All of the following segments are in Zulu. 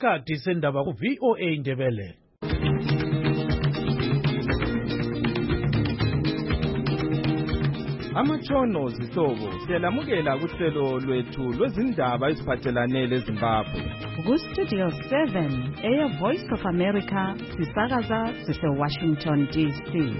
isikhathi sendaba ku-VOA Indebele. Amatshono zihlobo siyalamukela kuhlelo lwethu lwezindaba eziphathelane leZimbabwe. Ku-Studio 7 Air Voice of America sisakaza sise-Washington DC.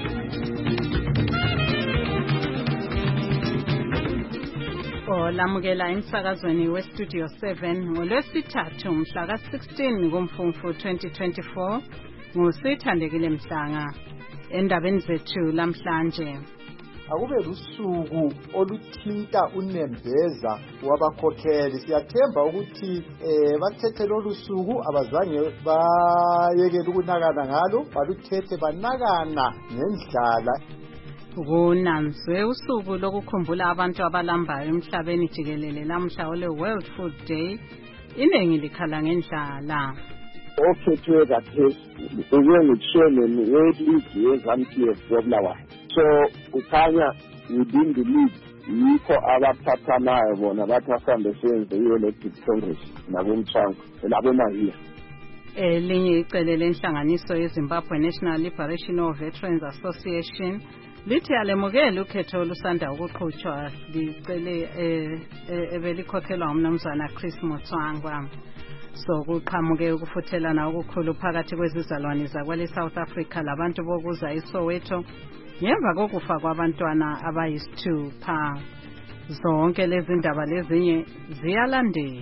Olamukela emsakazweni we-Studio 7 ngolwesithathu mhla ka-16 kuMfumfu 2024 nguSithandekile Mhlanga. Endabeni zethu lamhlanje, akube lusuku oluthinta unembeza wabakhokheli. Siyathemba ukuthi bathethe lolu suku abazange bayekela ukunakana ngalo, baluthethe banakana ngendlala. kunanzwe usuku lokukhumbula abantu abalambayo emhlabeni jikelele lamhla ole World Food Day. Iningi likhala ngendlala. Ophethwe kaphezulu ngishoneni weligi yeZANU-PF yobulawayo. So ukhanya within the league yikho abaphathanayo bona bathasambe senze i-elected congress nabomthango nabomahia. Elinye icele lenhlanganiso yeZimbabwe National Liberation of Veterans Association lithi alemukele ukhetho olusanda ukuqhutshwa. Licele ebelikhokhelwa ngumnumzana Chris Mutswangwa. So kuqhamuke ukufuthelana okukhulu phakathi kwezizalwane zakwele South Africa labantu bokuza eSoweto ngemva kokufa kwabantwana abayisithupha. Zonke lezi ndaba lezinye ziyalandela.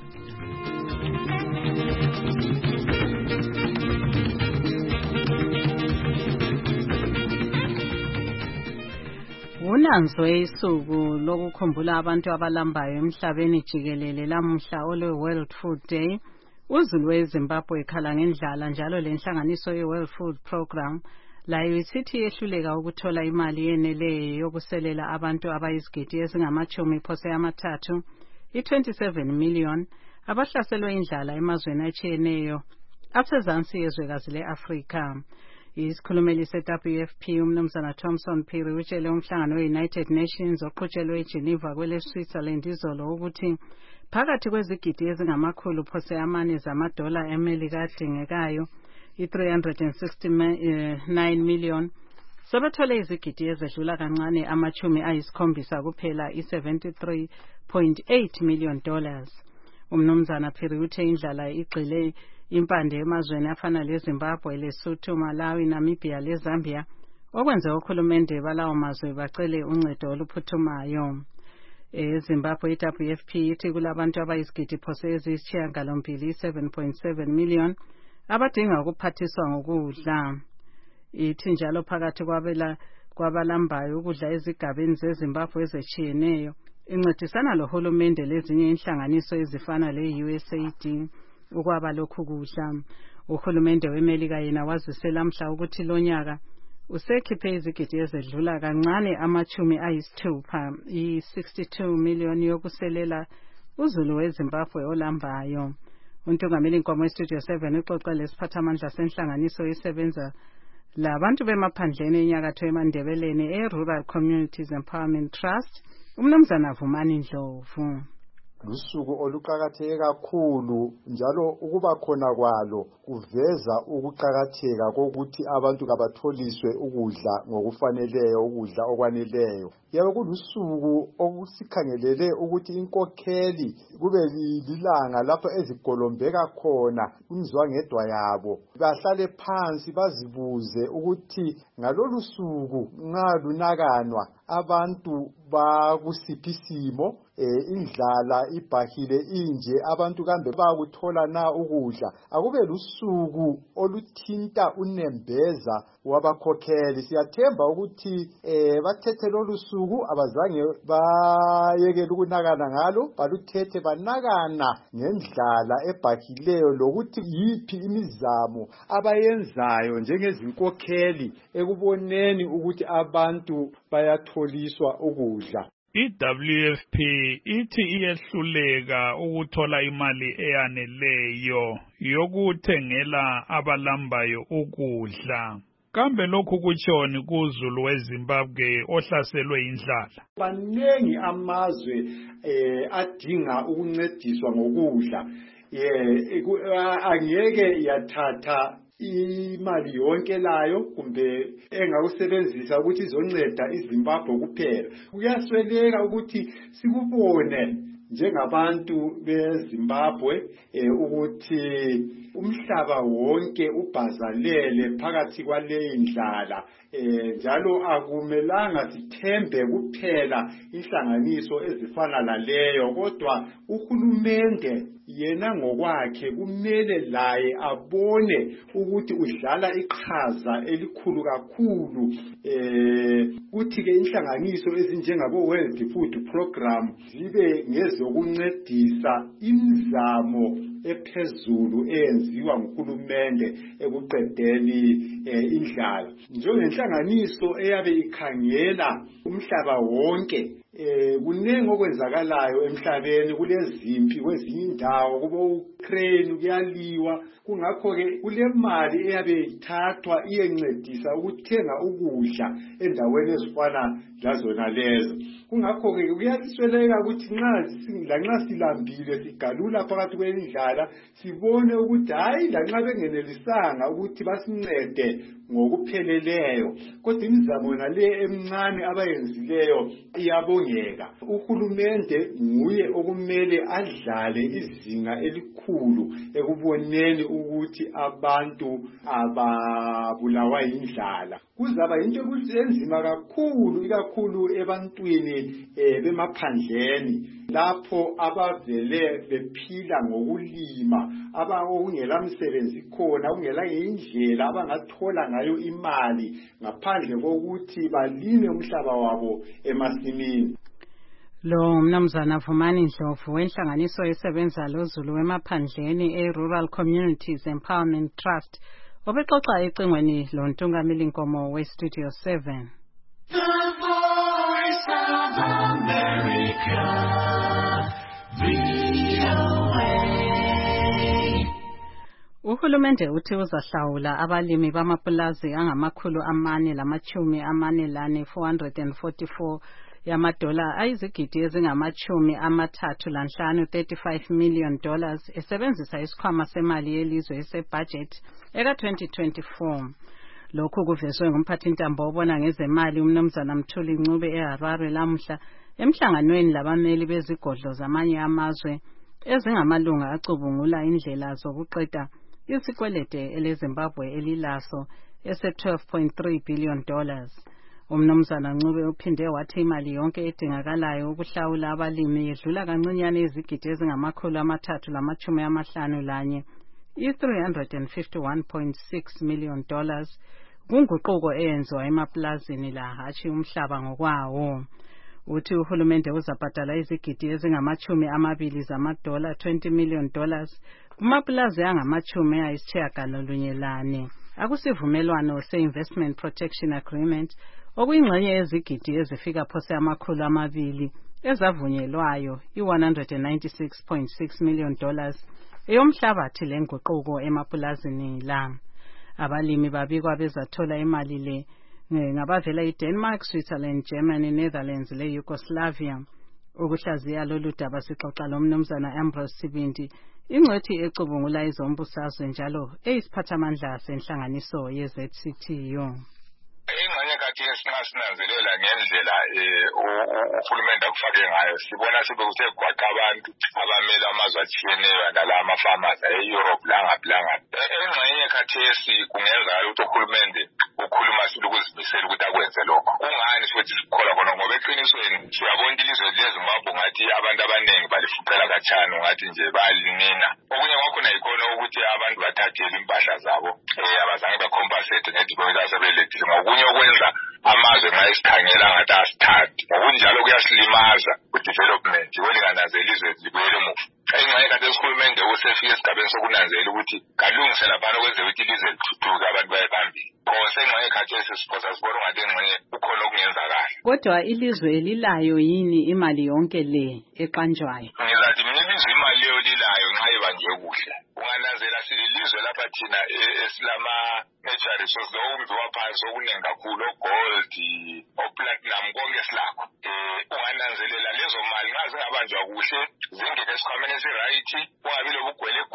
Unanzwe isuku lokukhumbula abantu abalambayo emhlabeni jikelele lamhla ole World Food Day. Uzulu weZimbabwe ekhala ngendlala njalo lenhlanganiso ye-World Food Program layo isithi yehluleka ukuthola imali yeneleyo yokuselela abantu abayizigidi ezingama-30 i-27 million abahlaselwe indlala emazweni atshiyeneyo asezansi yezwekazi le-Afrika. Isikhulumeli se-WFP umnumzana Thomson Phiri utshele umhlangano we-United Nations oqhutshelwe eGeneva kwele Switzerland izolo ukuthi phakathi kwezigidi ezingama-400 zamadola eMelika adingekayo i-369 million sebethole izigidi ezedlula kancane ama-70 kuphela i-$73.8 million. Umnumzana Phiri uthe indlala igxile impande emazweni afana leZimbabwe, Lesotho, Malawi, Namibia leZambia okwenze uhulumende balawo mazwe bacele uncedo oluphuthumayo. eZimbabwe iWFP ithi kulabantu abayizigidi phose eziyisishiyagalombili 7.7 million abadinga ukuphathiswa ngokudla. Ithi njalo phakathi kwabalambayo ukudla ezigabeni zeZimbabwe ezetshiyeneyo incedisana lohulumende lezinye inhlanganiso ezifana le-USAID ukwaba lokhu kudla. Uhulumende weMelika yena wazisela mhla ukuthi lonyaka usekhiphe izigidi ezedlula kancane ama-60 i-62 million yokuselela uzulu weZimbabwe olambayo. Untungameli inkomo eStudio 7 uxoxa lesiphathamandla senhlanganiso esebenza labantu bemaphandleni enyakatho eMandebeleni e-Rural Communities Empowerment Trust umnumzana Vumani Ndlovu. Lusuku oluqakatheke kakhulu njalo ukuba khona kwalo kuveza ukuqakatheka kokuthi abantu kabatholiswe ukudla ngokufaneleyo, ukudla okwaneleyo. Yabe kulusuku okusikhangelele ukuthi inkokheli kube lilanga lapho ezigolombeka khona imizwangedwa yabo bahlale phansi bazibuze ukuthi ngalolu suku nxa lunakanwa abantu bakusiphi isimo, indlala ibhahile inje, abantu kambe bayakuthola na ukudla. Akube lusuku oluthinta unembeza wabakhokheli. Siyathemba ukuthi bathethe lolu suku abazange bayekela ukunakana ngalo, baluthethe banakana ngendlala ebhahileyo lokuthi yiphi imizamo abayenzayo njengezinkokheli ekuboneni ukuthi abantu bayatholiswa ukudla. iWFP ithi iyehluleka ukuthola imali eyaneleyo yokuthengela abalambayo ukudla. Kambe lokhu kutshoni kuzulu weZimbabwe ohlaselwe indlala? Banengi amazwe adinga ukuncediswa ngokudla. angeke yathatha imali yonke layo kumbe engakusebenzisa ukuthi izonceda iZimbabwe kuphela. Kuyasweleka ukuthi sikubone njengabantu beZimbabwe ukuthi umhlaba wonke ubhazalele phakathi kwaleyi ndlala, njalo akumelanga sithembe kuphela inhlanganiso ezifana naleyo, kodwa uhulumende yena ngokwakhe kumele laye abone ukuthi udlala iqhaza elikhulu kakhulu kuthi-ke inhlanganiso ezinjengabo World Food Program zibe ngezokuncedisa imizamo ephezulu eyenziwa nguhulumende ekuqedeni indlala. Njengenhlanganiso eyabe ikhangela umhlaba wonke, kunengi okwenzakalayo emhlabeni, kulezimpi kwezinye indawo, kubo Ukraine kuyaliwa. Kungakho-ke kulemali eyabe ithathwa iyencedisa ukuthenga ukudla endaweni ezifana lazona lezo. Kungakho-ke kuyasweleka ukuthi lanxa silambile sigalula phakathi kwendlala sibone ukuthi hayi lanxa bengenelisanga ukuthi basincede ngokupheleleyo, kodwa imizamo nale emncane abayenzileyo iyabongeka. Uhulumende nguye okumele adlale izinga elikhulu ekuboneni ukuthi abantu ababulawa indlala. Kuzaba into enzima kakhulu, ikakhulu ebantwini bemaphandleni lapho abavele bephila ngokulima, okungela msebenzi khona, kungela indlela abangathola ngayo imali ngaphandle kokuthi balime umhlaba wabo emasimini. Lo mnumzana Vumani Ndlovu wenhlanganiso esebenza loZulu wemaphandleni e-Rural Communities Empowerment Trust obexoxa ecingweni lontungameli Nkomo we-Studio 7. The Voice of America, VOA. Uhulumende uthi uzahlawula abalimi bamapulazi angama444 $444 ayizigidi ezingama-35 $35 million esebenzisa isikhwama semali yelizwe esebudget eka-2024. Lokhu kuvezwe ngumphathintambo obona ngezemali umnumzana Mthuli Ncube eHarare lamuhla emhlanganweni labameli bezigodlo zamanye amazwe ezingamalunga acubungula indlela zokuqeda isikwelede eleZimbabwe elilaso ese-$12.3 billion. Umnumzana Ncube uphinde wathi imali yonke edingakalayo ukuhlawula abalimi yedlula kancinyane izigidi ezingama-351 $351.6 million kunguquko eyenziwa emaplazini la hatshi umhlaba ngokwawo. Uthi uhulumende uzabhadala izigidi ezingama-20 $20 million kumaplazi angama-90 akusivumelwano se-Investment Protection Agreement okuyingxenye yezigidi ezifika phose $200 ezavunyelwayo $196.6 million eyomhlabathi lenguquko emapulazini la. Abalimi babikwa bezathola imali le ngabavela eDenmark, Switzerland, Germany, Netherlands le-Yugoslavia. Ukuhlaziya lolu daba sixoxa lomnumzana Ambrose Sibindi, ingcwethi ecubungula izombusazwe njalo eyisiphathamandla senhlanganiso ye-ZCTU. Ingxenye kathesi nxa sinanzelela ngendlela uhulumende akufake ngayo sibona sebekuthe gwaqa abantu abamele amazwe atshiyeneyo nala ama-farmers e-Europe langaphi. Ingxenye kathesi kungenzakala ukuthi uhulumende ukhuluma ukuzimisela ukuthi akwenze lokho. Kungani futhi sikholwa khona ngoba eqinisweni siyabona ilizwe leZimbabwe ngathi abantu abaningi balifuqela khatshana ngathi nje bayalinina. Okunye kwakhona yikhona ukuthi abantu bathathele impahla zabo abazange bacompensate ngediphoyisa asebelethile. Ngokunye okwenza amazwe nxa esikhangela ngathi asithathi. Ngokunjalo kuyasilimaza ku-development welingananzela ilizwe libuyele emuva. Ingxenye kanti esihulumende usefike esigabeni sokunanzela ukuthi kalungise laphana okwenza ukuthi ilizwe lithuthuke abantu baye phambili. Ngose ingxenye khathesi siphosa sibona ngathi ingxenye kukhona okungenzakala. Kodwa ilizwe lilayo yini imali yonke le eqanjwayo? Ngizathi mina ilizwe imali leyo lilayo nxa ibanjwe kuhle. Ungananzela sililizwe lapha thina esilama-natural resources okumbiwa phansi okuningi kakhulu, o-gold, o-platinum, konke silakho. Ungananzelela lezo mali nxa zingabanjwa kuhle zingene esikhwameni esirayithi kungabi lobugwele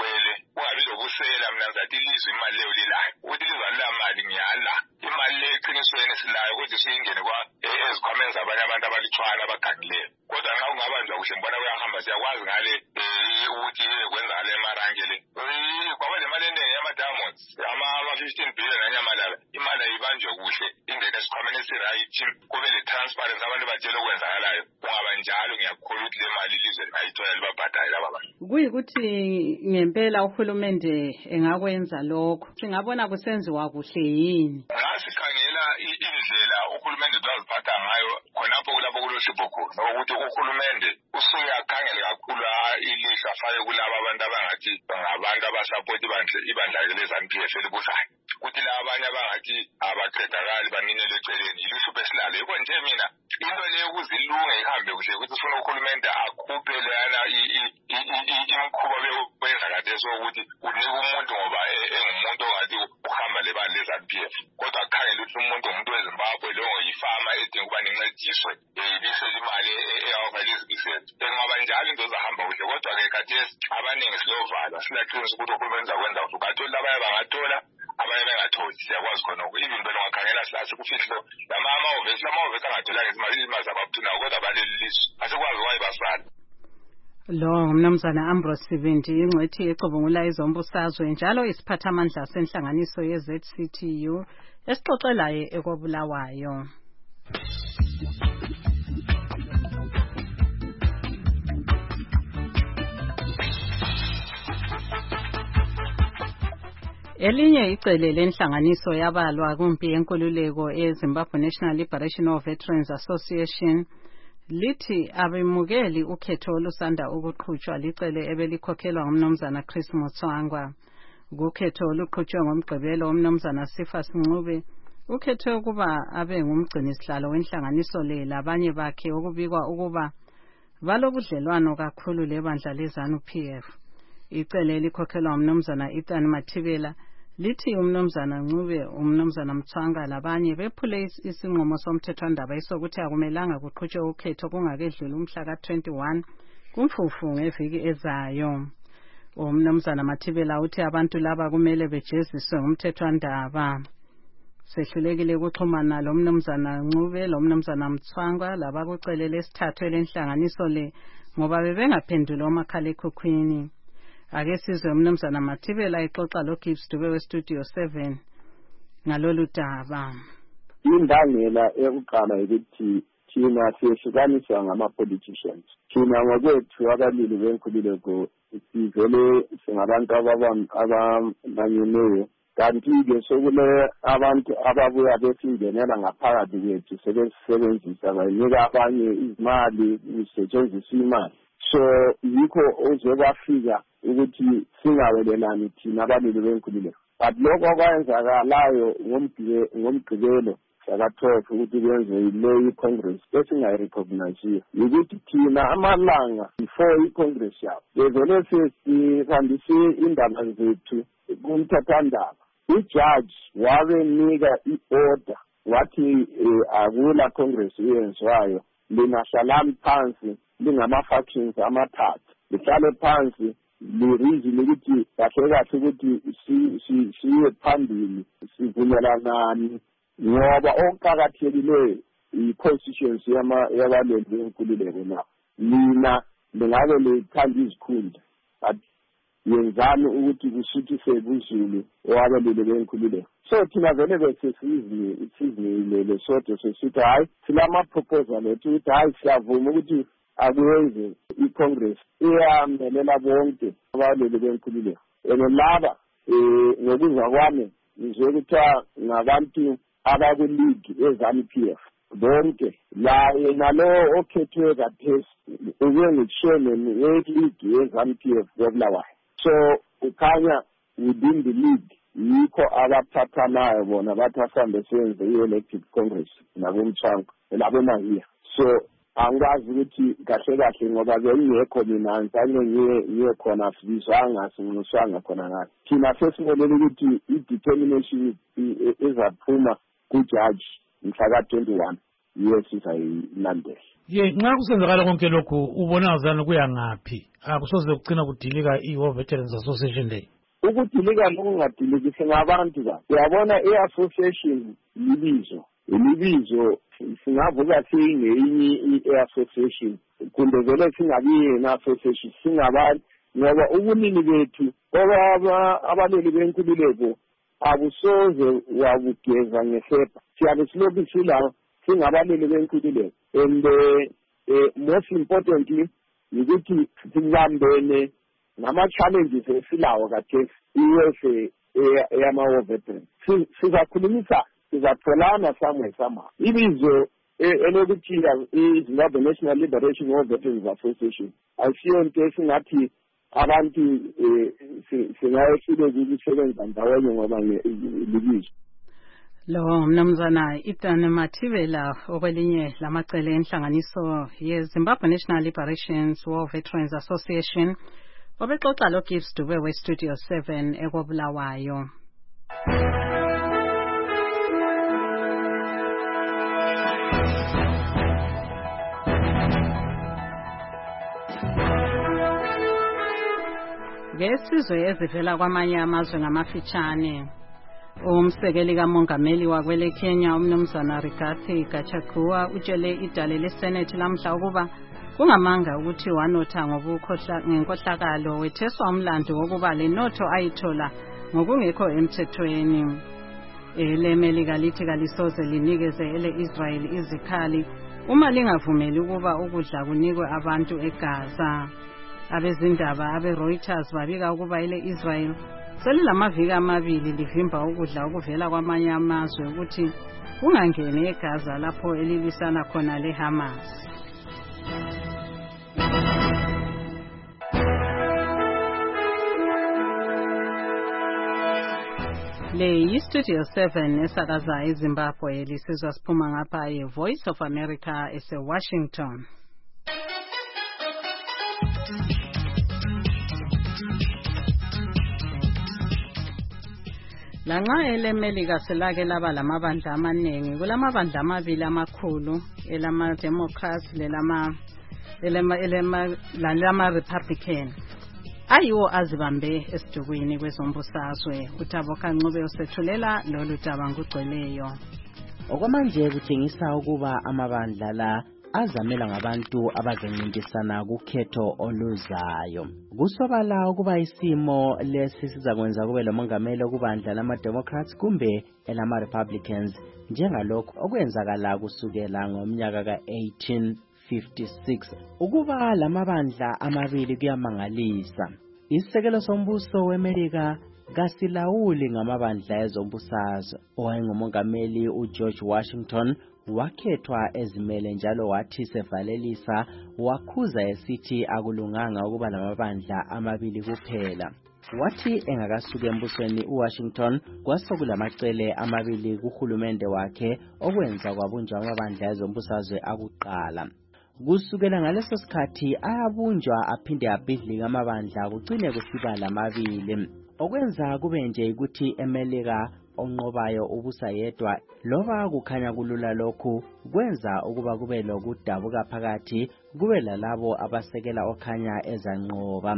thina zathi ilizwe imali leyo lilayo ukuthi lizalula mali ngiyala imali le eqinisweni silayo ukuthi siyingene kwa ezikhwameni zabanye abantu abalithwala abagangileyo kodwa nxa ungabanjwa kuhle mbona kuyahamba siyakwazi ngale ukuthi kwenzakala emarangele kwaba lemali eningi yama-diamonds ama-15 billion anyamalala imali ayibanjwe kuhle ingene esikhwameni esiright kube le-transparency abantu batshela okwenzakalayo kungaba njalo ngiyakholwa ukuthi le mali ilizwe lingayithola libabhadale laba bantu kuyikuthi ngempela uhulumende engakwenza lokho singabona kusenziwa kuhle yini ngasikhangela indlela uhulumende uzaziphatha ngayo khonapho kulapho kulohlupho khona ukuthi uhulumende usuke akhangele kakhulu ilihlo afake kulabo abantu abangathi ngabantu abasapoti ibandla le-ZANU-PF elibusayo ukuthi laba abanye abangathi abaqedakali baninele eceleni iluhlupho esilalo yiko nje mina into leyo ukuzilunga ihambe kuhle ukuthi ufuna uhulumende akhuphe leyana imikhuba beyenza kadeso ukuthi unika umuntu ngoba engumuntu ongathi uhamba lebandla le-ZANU-PF kodwa akhangele ukuthi umuntu ngumuntu weZimbabwe leyo yifama edinga ukuba nincediswe ibisele imali eyawuvele izibisele engaba njalo into zahamba kuhle kodwa-ke kathesi abaningi silovala silaqinisa ukuthi uhulumende zakwenza kuhle ukatholi labanye bangathola abanye bengatholi siyakwazi khonoko even phela ungakhangela sikufihlo lamahhovesi angatholanga izimali zabaphunayo kodwa baleli lizwe asikwazi wayibasala lo ngumnumzana Ambrose Sibindi ingcwethi ecubungula izombusazwe njalo isiphathamandla senhlanganiso ye-ZCTU esixoxelayo ekobulawayo. Elinye icele lenhlanganiso yabalwa kumpi yenkululeko eZimbabwe National Liberation of Veterans Association lithi abemukeli ukhetho olusanda ukuqhutshwa licele ebelikhokhelwa ngumnumzana Chris Mutswangwa. Ukhetho oluqhutshwe ngomgqibelo umnumzana Sifas Ncube ukhethwe ukuba abe ngumgcinisihlalo wenhlanganiso le labanye bakhe okubikwa ukuba balobudlelwano kakhulu lebandla le-ZANU-PF. Icele likhokhelwa umnumzana Ethan Mathibela lithi umnumzana Ncube umnumzana Mtswanga labanye bephule isinqumo somthethwandaba isokuthi akumelanga kuqhutshwe ukhetho kungakedluli umhla ka-21 kuMfumfu ngeviki ezayo. Umnumzana Mathibela uthi abantu laba kumele bejeziswe ngumthethwandaba. Sehlulekile ukuxhumana lo mnumzana Ncube lo mnumzana Mtswanga labakucele lesithathu lenhlanganiso le ngoba bebengaphendula omakhalekhukhwini. Ake sizwe umnumzana Mathibela ixoxa lo Gibbs Dube we-Studio 7 ngalolu daba. Indangela ekuqala ukuthi thina siyehlukaniswa ngama-politicians. Thina ngokwethu abalili benkululeko sivele singabantu abamanyeneyo kanti-ke sokule abantu ababuya besingenela ngaphakathi kwethu sebesebenzisa bayinika abanye izimali kusetshenziswa imali. So yikho ozokwafika ukuthi singawelelani thina abalili benkululeko. But lokho okwenzakalayo ngomgqibelo saka-12 ukuthi kwenze ile i-Congress esingayirecognize ukuthi thina amalanga before i-Congress yabo bevele sesihambise indaba zethu kumthethwandaba. Ijaji wabenika i-order wathi akula Congress eyenziwayo lingahlala phansi lingama-factions amathathu lihlale phansi lirizile ukuthi kahle kahle ukuthi siye phambili sivumelanani ngoba okuqakathekileyo i-constituency yabaleli benkululeko na mina lingabe lithanda izikhundla but yenzani ukuthi kusuthise kuzulu owabaleli benkululeko. So thina vele besesizile sodwa sesithi hayi silama-proposal ethu ukuthi hayi siyavuma ukuthi akuyenze i-Congress iyamelela bonke abaleli benkululeko. Laba ngokuzwa kwami ngizwe kuthiwa ngabantu abakuligi eZANU-PF bonke la yena lo okhethwe kathesi ngitshene weligi yeZANU-PF kobulawayo. So ukhanya within the league yikho abathathanayo bona bathi asambe senze i-elective Congress nabomthwanga nabomahiya. So angikwazi ukuthi kahle kahle ngoba bengekho mina ngizange ngiye khona sibizwanga sinxuswanga khona ngayo. Thina sesimolele ukuthi i-determination ezaphuma kujaji mhla ka-21 yes sizayilandela. Nxa kusenzakala konke lokhu ubona ngazani kuya ngaphi akusoze kugcina kudilika i-War Veterans Association Day? ukudilika nokungadiliki ngabantu ka uyabona i-association imibizo singavuka singeyinye i-association kumbe vele singabiye na-association singabani ngoba ubunini bethu abaleli benkululeko abusoze wabugeza ngesepa siyabe silobi silapho singabaleli benkululeko and most importantly ukuthi sibambene nama-challenges esilawo kathesi i-USA yama-war veterans sizatholana somewhere somehow ibizo elokuthi iZimbabwe National Liberation War Veterans Association ayisiyo nto esingathi abantu singayehluleka ukusebenza ndawonye ngoba libizo. Lo mnumzana Ethan Mathibela okwelinye lamacele enhlanganiso yeZimbabwe National Liberation War Veterans Association obexoxa lo Gibbs Dube we-Studio 7 ekobulawayo. Ngesizwe ezivela kwamanye amazwe ngamafitshane umsekeli kamongameli wakwele Kenya umnumzana Rigathi Gachagua utshele idale leSenate lamhla ukuba kungamanga ukuthi wanotha ngenkohlakalo wetheswa umlando wokuba lenotho ayithola ngokungekho emthethweni. Elemelika lithi kalisoze linikeze ele-Israel izikhali uma lingavumeli ukuba ukudla kunikwe abantu eGaza. Abezindaba abe-Reuters babika ukuba ele-Israel selilamaviki amabili livimba ukudla okuvela kwamanye amazwe ukuthi kungangeni eGaza lapho elilwisana khona leHamas. Le yi-Studio 7 esakaza eZimbabwe lisizwa siphuma ngapha ye-Voice of America ese-Washington. Lanxa elemelika selake laba lamabandla amaningi kulamabandla amabili amakhulu elama-Democrats lelama-Republican ayiwo azibambe esidukwini kwezombusazwe. uThabo Kancube usethulela lolu daba ngugcweleyo. Okwamanje kutshengisa ukuba amabandla la azamela ngabantu abazencintisana kukhetho oluzayo. Kusobala ukuba isimo lesi sizakwenza kube lomongameli okubandla lama-Democrats kumbe elama-Republicans njengalokho okwenzakala kusukela ngomnyaka ka-1856. Ukuba lamabandla amabili kuyamangalisa. Isisekelo sombuso weMelika kasilawuli ngamabandla ezombusazwe. Owayengumongameli uGeorge Washington wakhethwa ezimele njalo wathi sevalelisa wakhuza esithi akulunganga ukuba lamabandla amabili kuphela. Wathi engakasuka embusweni uWashington kwasokulamacele amabili kuhulumende wakhe okwenza kwabunjwa amabandla ezombusazwe akuqala. Kusukela ngaleso sikhathi ayabunjwa aphinde abhidlika amabandla kugcine kusiba lamabili. Okwenza kube nje ukuthi eMelika onqobayo ubusa yedwa loba kukhanya kulula lokhu kwenza ukuba kube lokudabuka phakathi kube lalabo abasekela okhanya ezanqoba.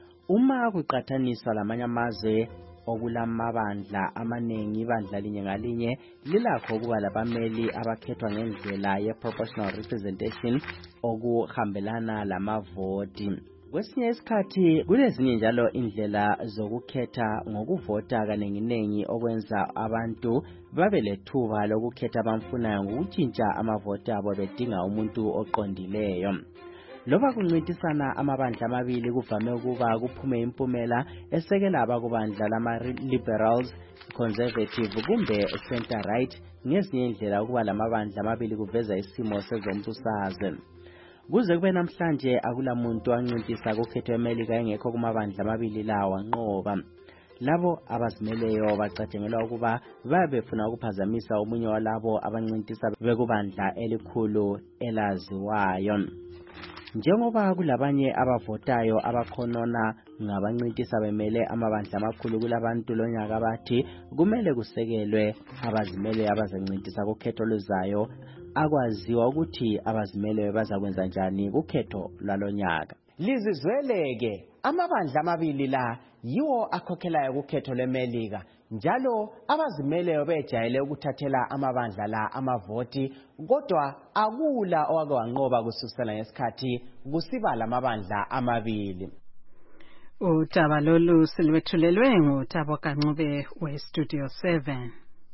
Uma kuqathaniswa lamanye amazwe okulamabandla amaningi ibandla linye ngalinye lilakho ukuba labameli abakhethwa ngendlela ye-proportional representation okuhambelana lamavoti. Kwesinye isikhathi kulezinye njalo indlela zokukhetha ngokuvota kaningi okwenza abantu babe lethuba lokukhetha abamfunayo ngokutshintsha amavoti abo bedinga umuntu oqondileyo. Loba kuncintisana amabandla amabili kuvame ukuba kuphume impumela esekela abakubandla lama-liberals, conservative kumbe center right ngezinye indlela ukuba lamabandla amabili kuveza isimo sezombusazwe. Kuze kube namhlanje akulamuntu wancintisa kukhetho eMelika engekho kumabandla amabili lawa nqoba. Labo abazimeleyo bacatshengelwa ukuba babefuna ukuphazamisa omunye walabo abancintisa bekubandla elikhulu elaziwayo. Njengoba kulabanye abavotayo abakhonona ngabancintisa bemele amabandla amakhulu kulabantu lonyaka bathi kumele kusekelwe abazimeleyo abazancintisa kukhetho luzayo akwaziwa ukuthi abazimeleyo bazakwenza njani kukhetho lalonyaka. Lizizweleke amabandla amabili la yiwo akhokhelayo ukhetho lweMelika njalo abazimeleyo bejayele ukuthathela amabandla la amavoti kodwa akula owake wanqoba kususela ngesikhathi kusiba lamabandla amabili. Udaba lolu silwethulelwe nguThabo Kancube weStudio 7.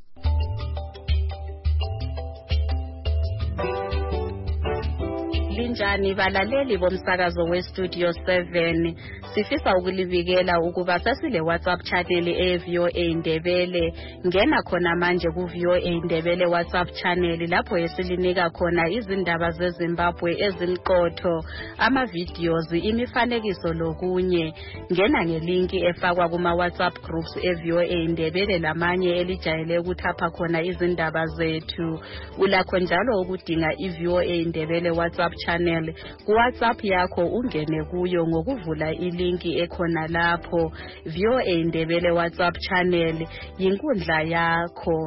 Linjani balaleli bomsakazo weStudio 7, sifisa ukulibikela ukuba sasile WhatsApp channel eVOA Ndebele. Ngena khona manje kuVOA Ndebele WhatsApp channel lapho esilinika khona izindaba zeZimbabwe ezimqotho, ama-videos, imifanekiso lokunye. Ngena ngelinki efakwa kuma WhatsApp groups eVOA Ndebele lamanye elijayele ukuthapha khona izindaba zethu. Ulakho njalo ukudinga iVOA Ndebele WhatsApp channel ku-WhatsApp yakho ungene kuyo ngokuvula ilinki ekhona lapho. VOA Ndebele WhatsApp channel yinkundla yakho.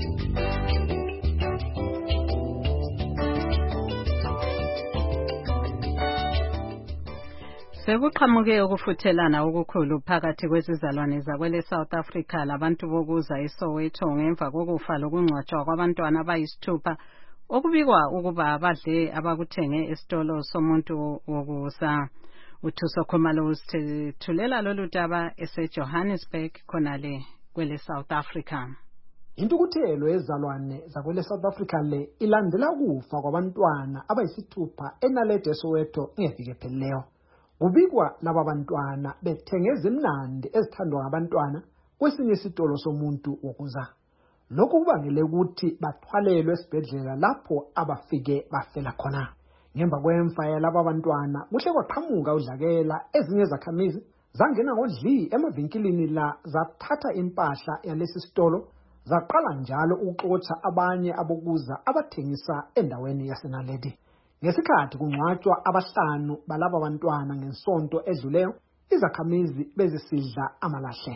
Sekuqhamuke ukufuthelana okukhulu phakathi kwezizalwane zakwele South Africa labantu bokuza eSoweto ngemva kokufa lokungcwatshwa kwabantwana abayisithupha okubikwa ukuba abadle abakuthenge esitolo somuntu wokusa. UThuso Khumalo usithulela lolu daba eseJohannesburg khonale kwele South Africa. Intukuthelo ezalwane zakwele South Africa le ilandela kufa kwabantwana abayisithupha eNaledi Soweto ngeviki ephelileyo. Kubikwa laba bantwana bethenge ezimnandi ezithandwa ngabantwana kwesinye isitolo somuntu wokuza. Lokhu kubangele ukuthi bathwalelwe esibhedlela lapho abafike bafela khona. Ngemva kwemfa yalaba bantwana kuhle kwaqhamuka udlakela ezinye zakhamizi zangena ngodli emavinkilini la zathatha impahla yalesi sitolo zaqala njalo ukuxotsha abanye abokuza abathengisa endaweni yaseNaledi. Ngesikhathi kungcwatshwa abahlanu balaba bantwana ngensonto edluleyo, izakhamizi bezisidla amalahle.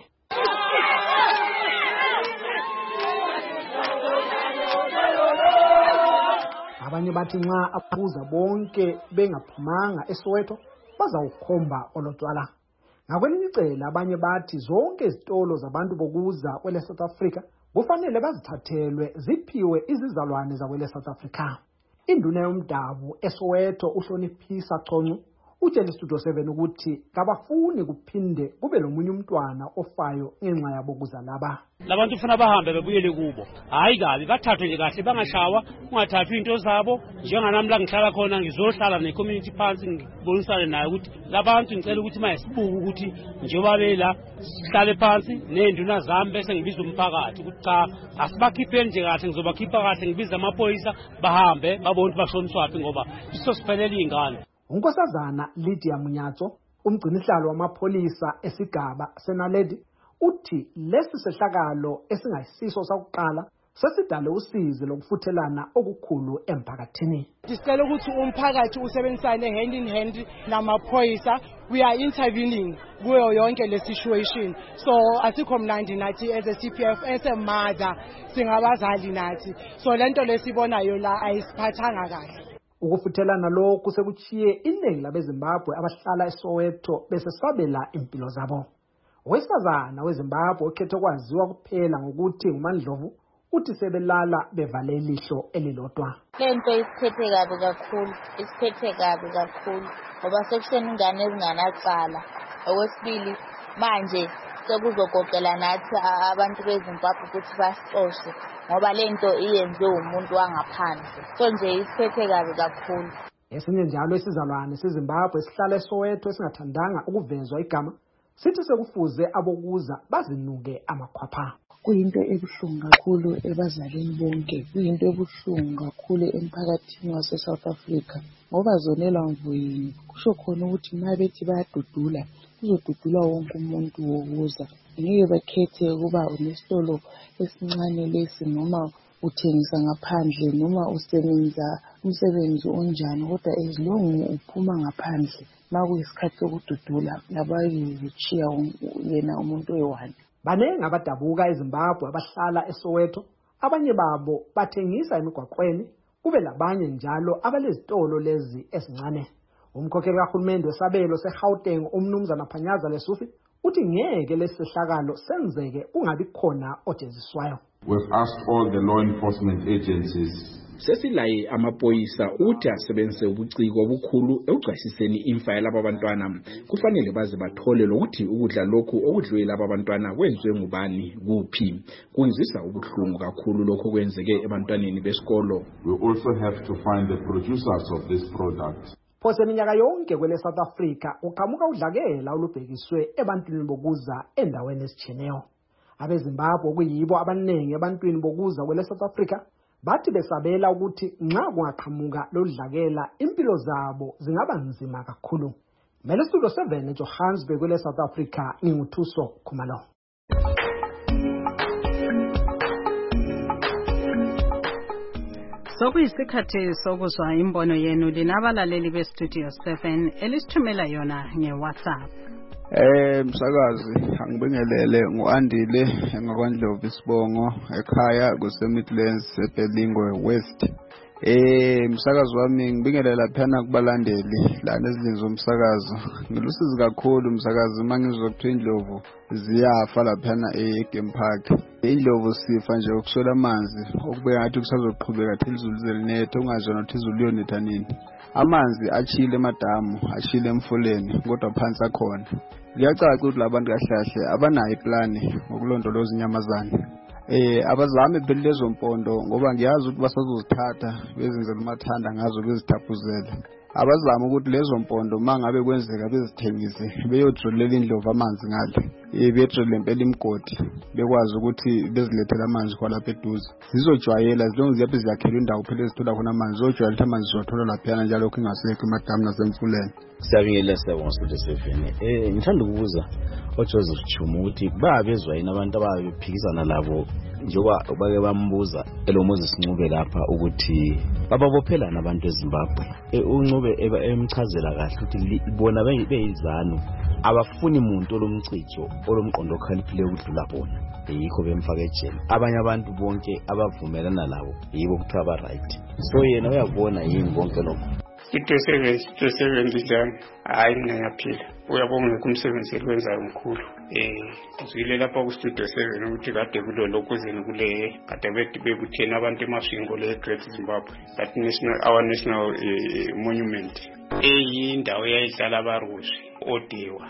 Abanye bathi nxa abakuza bonke bengaphumanga eSoweto bazawukhomba olotshwala. Ngakwelinye icala abanye bathi zonke izitolo zabantu bokuza kwele South Africa kufanele bazithathelwe ziphiwe izizalwane zakwele South Africa. Induna yomdabu eSoweto uHloniphisa Choncu utshela iStudio 7 ukuthi kabafuni kuphinde kube lomunye umntwana ofayo ngenxa yabo kuza laba. Labantu ufuna bahambe bebuyele kubo. Hayi kabi bathathwe nje kahle bangashawa, ungathathwa into zabo. Njenganami la ngihlala khona ngizohlala necommunity phansi ngibonisane naye ukuthi labantu ngicela ukuthi mayisibuka ukuthi njengoba bela sihlale phansi nenduna zami bese ngibiza umphakathi ukuthi cha asibakhipheni nje kahle ngizobakhipha kahle ngibiza amaphoyisa bahambe babone ukuthi bashoniswaphi ngoba isosiphelela ingane. Unkosazana Lydia Munyatso, umgcinisihlalo wamapholisa esigaba seNaledi, uthi lesi sehlakalo esingayisiso sakuqala sesidale usizi lokufuthelana okukhulu emphakathini. Sicela ukuthi umphakathi usebenzisane hand in hand namaphoyisa. We are intervening kuyo yonke le situation. So asikho mnandi nathi as a CPF as a mother singabazali nathi. So lento lesibonayo la ayisiphathanga kahle. Ukufuthelana lokhu sekuchiye iningi labeZimbabwe abahlala eSoweto besesabela impilo zabo. Owesifazana weZimbabwe okhethe kwaziwa kuphela ngokuthi uMandlovu uthi sebelala bevale ilihlo elilodwa. Lento isiphethe kabi kakhulu ngoba sekuseni ingane ezinganacala. Okwesibili manje sekuzogogela nathi abantu beZimbabwe ukuthi basixoshe ngoba lento iyenziwe umuntu wangaphandle. So nje isiphethe kabi kakhulu. Esinye njalo isizalwane seZimbabwe sihlala eSoweto esingathandanga ukuvezwa igama sithi sekufuze abokuza bazinuke amakhwapha. Kuyinto ebuhlungu kakhulu ebazalini bonke, kuyinto ebuhlungu kakhulu emphakathini wase-South Africa ngoba zonela mvuyini. Kusho khona ukuthi ma bethi bayadudula kuzodudula wonke umuntu wokuza. Ngeke bakhethe ukuba unesitolo esincane lesi noma uthengisa ngaphandle noma usebenza umsebenzi onjani, kodwa as long uphuma ngaphandle makuyisikhathi sokududula abayikuchiya yena umuntu oyi-one. Banenge abadabuka eZimbabwe abahlala eSoweto, abanye babo bathengisa emigwaqweni, kube labanye njalo abalezitolo lezi ezincane. Umkhokheli kahulumende wesabelo seGauteng uMnumzana Phanyaza Lesufi uthi ngeke lesihlakalo senzeke kungabi khona ojeziswayo. We've asked all the law enforcement agencies sesilaye amaphoyisa ukuthi asebenzise ubuciko obukhulu ekugcwasiseni imfa yalabo bantwana. Kufanele baze bathole lokuthi ukudla lokhu okudliwe labo bantwana kwenziwe ngubani kuphi. Kunzisa ubuhlungu kakhulu lokho kwenzeke ebantwaneni besikolo. We also have to find the producers of this product. Phose minyaka yonke kwele South Africa uqhamuka udlakela olubhekiswe ebantwini bokuza endaweni ezitshiyeneyo. AbeZimbabwe kuyibo abaningi ebantwini bokuza kwele South Africa bathi besabela ukuthi nxa kungaqhamuka lodlakela impilo zabo zingaba nzima kakhulu. Mele Studio 7 eJohannesburg kwele South Africa nginguthuso Khumalo. Sokuyisikhathi sokuzwa imbono yenu linabalaleli beStudio 7 elisithumela yona ngeWhatsApp. Msakazi angibingelele nguAndile engakwaNdlovu Sibongo ekhaya kuseMidlands eBelingwe West. Msakazi wami ngibingelela phana kubalandeli lana ezindlini zomsakazo. Ngilusizi kakhulu msakazi mangizwa ukuthi indlovu ziyafa laphana eGame Park. Indlovu sifa nje ukuswela amanzi okubeka ngathi kusazoqhubeka till izulu zelinethe ungazona ukuthi izulu liyonetha nini. Amanzi achile emadamu, achile emfuleni kodwa phansi akhona. Liyacaca ukuthi labantu kahle abanayo iplani ngokulondoloza inyamazana. Abazame phela lezo mpondo ngoba ngiyazi ukuthi basazozithatha bezenzela umathanda ngazo bezithaphuzela. Abazama ukuthi lezo mpondo mangabe kwenzeka bezithengise beyodrolela indlovu amanzi ngale. Bedrolela impela imgodi bekwazi ukuthi bezilethele amanzi kwalapha eduze. Zizojwayela zilonke ziyabe ziyakhelwa indawo phela ezithola khona amanzi. Zojwayela ukuthi amanzi zizothola lapha njalo kungasekho emadamu nasemfuleni. Siyabingelela siyabonga Studio 7. Ngithanda ukubuza oJoseph Chuma ukuthi babezwa yini abantu ababephikisana labo njengoba bake bambuza eloMoses Ncube lapha ukuthi bababophelana abantu eZimbabwe. UNcube emchazela kahle ukuthi bona beyizanu abafuni umuntu olomcijo olomqondo okhaliphileyo ukudlula bona. Yikho bemfaka ejele. Abanye abantu bonke abavumelana labo yibo kuthiwa ba right. So yena uyabona yini konke lokho. Studio 7 njani? Hayi ngiyaphila. Uyabonga kumsebenzi wenzayo mkhulu. Ngizwile lapha ku Studio 7 ukuthi kade kulolokho zeni kule kade bebuthena abantu emashingo le Great Zimbabwe. That our national monument. Indawo yayihlala abarusi odewa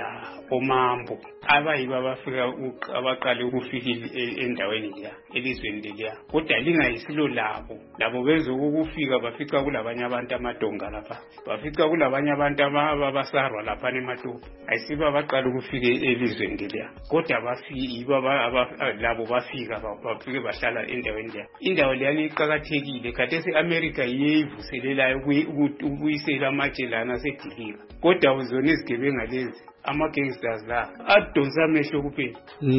omambo abayiba bafika abaqale ukufika endaweni la elizweni leliya kodwa lingayisilo labo bezokufika bafika kulabanye abantu amadonga lapha bafika kulabanye abantu abasarwa lapha eMatopo ayisiba baqale ukufika elizweni leliya kodwa bafika labo bafike bahlala endaweni la indawo leya iqhakathekile kade seAmerica yeyivuselelayo ukuyisela amatshelana sedilika kodwa uzona izigebenga lezi ama-gangsters la adonsa amehlo kuphela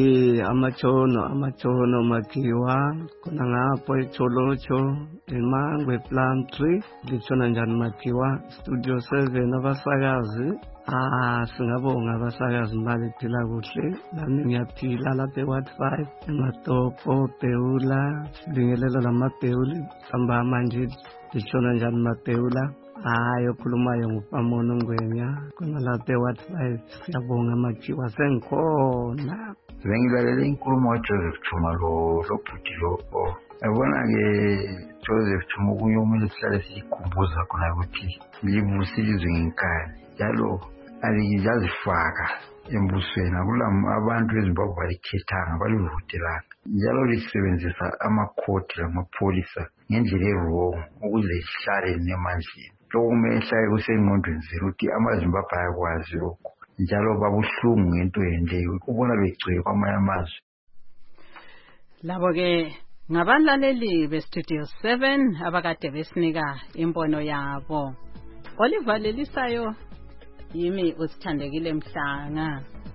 amatshono Makiwa khona ngapho eCholocho eMangwe Plumtree litshona njani Makiwa Studio 7 abasakazi singabonga abasakazi babephila kuhle nami ngiyaphila lapha eWard 5 eMatopo Beula sibingelela lamaBeuli samba manje litshona njani maBeula okhulumayo nguPamono Ngwenya khona lapha eWard 5 siyabonga Makiwa sengikhona bengilalele inkulumo kaJoseph Chuma lo bhuti lo yabona-ke Joseph Chuma okunye okumele sihlale siyikhumbuza khona ukuthi livusile ngenkani njalo alizazifaka embusweni abantu eZimbabwe balikhethanga balivotelanga njalo lisebenzisa amakhoti lamapholisa ngendlela e-wrong ukuze lihlale nemandleni lokumele hlale kusengqondweni zenu ukuthi amaZimbabwe ayakwazi lokho njalo babuhlungu ngento enje ubona begcwele kwamanye amazwe. Labo-ke ngabalaleli beStudio 7 abakade besinika imbono yabo. Oliver Lelisayo yimi usithandekile Mhlanga.